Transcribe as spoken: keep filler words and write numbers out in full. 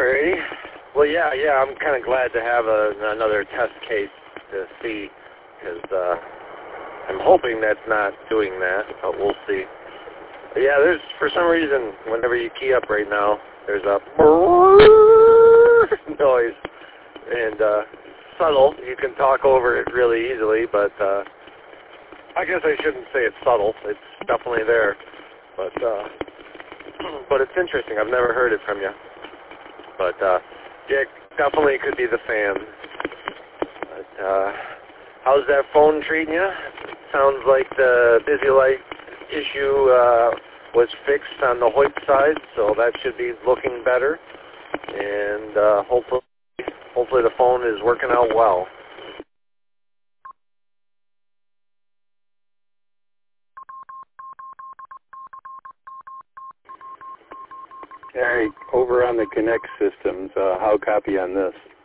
Alrighty. Well, yeah, yeah, I'm kind of glad to have a, another test case to see, because uh, I'm hoping that's not doing that, but we'll see. But yeah, there's, for some reason, whenever you key up right now, there's a noise, and uh, subtle. You can talk over it really easily, but uh, I guess I shouldn't say it's subtle. It's definitely there, but uh, but it's interesting. I've never heard it from you. But, uh, yeah, definitely could be the fan. But, uh, how's that phone treating you? Sounds like the busy light issue uh, was fixed on the Hoyt side, so that should be looking better. And uh, hopefully, hopefully the phone is working out well. Eric, over on the Connect systems, uh, how copy on this?